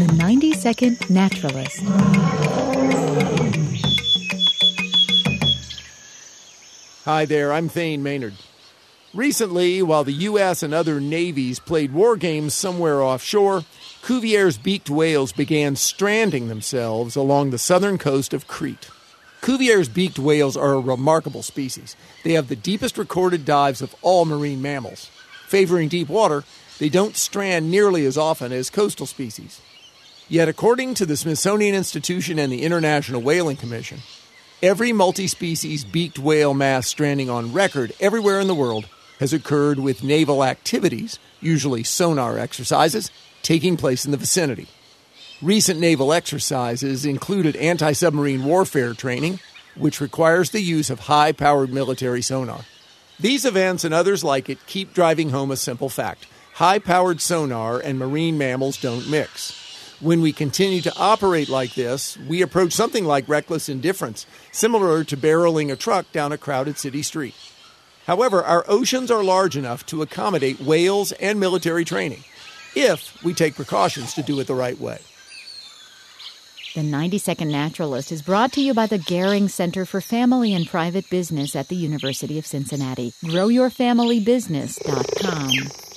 The 90-Second Naturalist. Hi there, I'm Thane Maynard. Recently, while the U.S. and other navies played war games somewhere offshore, Cuvier's beaked whales began stranding themselves along the southern coast of Crete. Cuvier's beaked whales are a remarkable species. They have the deepest recorded dives of all marine mammals. Favoring deep water, they don't strand nearly as often as coastal species. Yet, according to the Smithsonian Institution and the International Whaling Commission, every multi-species beaked whale mass stranding on record everywhere in the world has occurred with naval activities, usually sonar exercises, taking place in the vicinity. Recent naval exercises included anti-submarine warfare training, which requires the use of high-powered military sonar. These events and others like it keep driving home a simple fact. High-powered sonar and marine mammals don't mix. When we continue to operate like this, we approach something like reckless indifference, similar to barreling a truck down a crowded city street. However, our oceans are large enough to accommodate whales and military training, if we take precautions to do it the right way. The 90-Second Naturalist is brought to you by the Gehring Center for Family and Private Business at the University of Cincinnati. GrowYourFamilyBusiness.com.